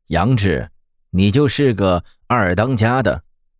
杨志，你就是个二当家的。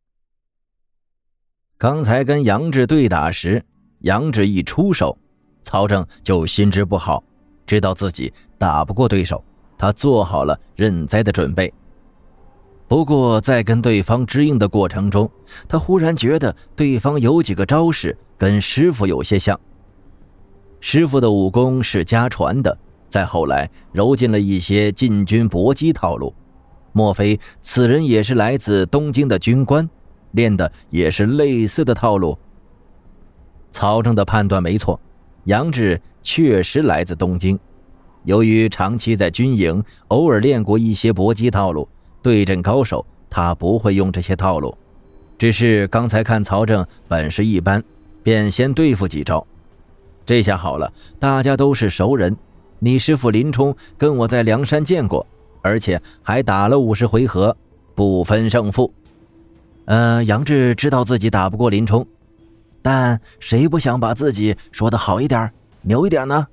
刚才跟杨志对打时，杨志一出手，曹正就心知不好，知道自己打不过对手，他做好了认栽的准备。不过在跟对方支应的过程中，他忽然觉得对方有几个招式跟师傅有些像。师傅的武功是家传的，再后来揉进了一些禁军搏击套路，莫非此人也是来自东京的军官，练的也是类似的套路？曹正的判断没错，杨志确实来自东京。由于长期在军营，偶尔练过一些搏击套路，对阵高手他不会用这些套路，只是刚才看曹正本事一般，便先对付几招。这下好了，大家都是熟人，你师父林冲跟我在梁山见过，而且还打了50回合，不分胜负。杨志知道自己打不过林冲，但谁不想把自己说得好一点牛一点呢？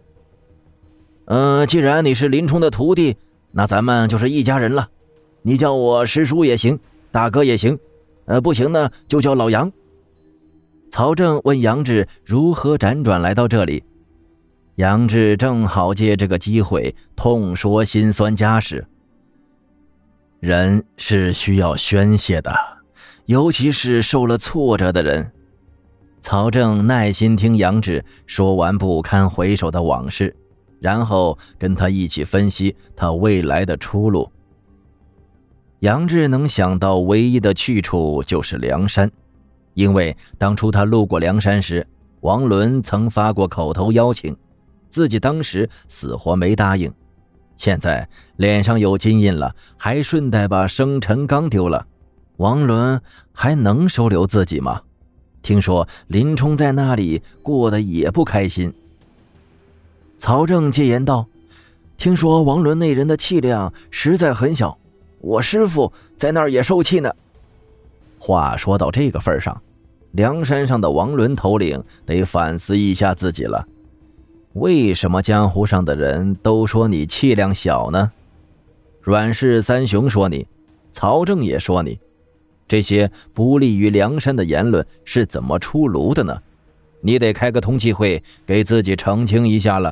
既然你是林冲的徒弟，那咱们就是一家人了，你叫我师叔也行，大哥也行，不行呢就叫老杨。曹正问杨志如何辗转来到这里，杨志正好借这个机会痛说辛酸家事。人是需要宣泄的，尤其是受了挫折的人。曹正耐心听杨志说完不堪回首的往事，然后跟他一起分析他未来的出路。杨志能想到唯一的去处就是梁山，因为当初他路过梁山时，王伦曾发过口头邀请，自己当时死活没答应。现在脸上有金印了，还顺带把生辰纲丢了，王伦还能收留自己吗？听说林冲在那里过得也不开心。曹正接言道，听说王伦那人的气量实在很小，我师父在那儿也受气呢。话说到这个份上，梁山上的王伦头领得反思一下自己了。为什么江湖上的人都说你气量小呢？阮氏三雄说你，曹正也说你，这些不利于梁山的言论是怎么出炉的呢？你得开个通气会给自己澄清一下了。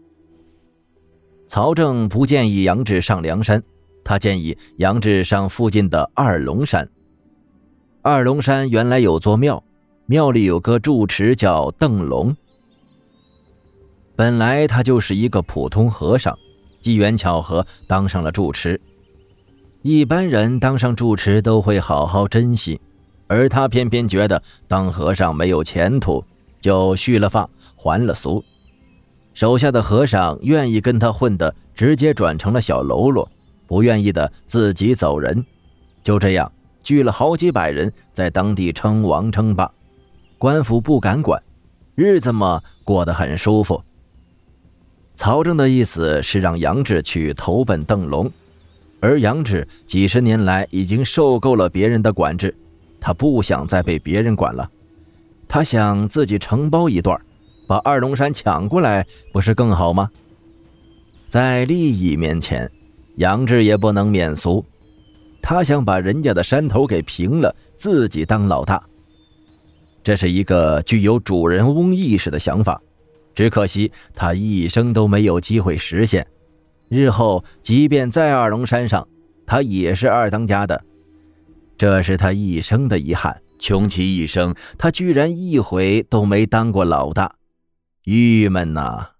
曹正不建议杨志上梁山，他建议杨志上附近的二龙山。二龙山原来有座庙，庙里有个住持叫邓龙。本来他就是一个普通和尚，机缘巧合当上了住持。一般人当上住持都会好好珍惜，而他偏偏觉得当和尚没有前途，就续了发，还了俗。手下的和尚愿意跟他混的直接转成了小喽啰，不愿意的自己走人。就这样聚了好几百人，在当地称王称霸，官府不敢管，日子嘛过得很舒服。曹正的意思是让杨志去投奔邓龙，而杨志几十年来已经受够了别人的管制，他不想再被别人管了，他想自己承包一段，把二龙山抢过来，不是更好吗？在利益面前，杨志也不能免俗，他想把人家的山头给平了，自己当老大。这是一个具有主人翁意识的想法，只可惜他一生都没有机会实现。日后即便在二龙山上，他也是二当家的，这是他一生的遗憾。穷其一生，他居然一回都没当过老大，郁闷呐。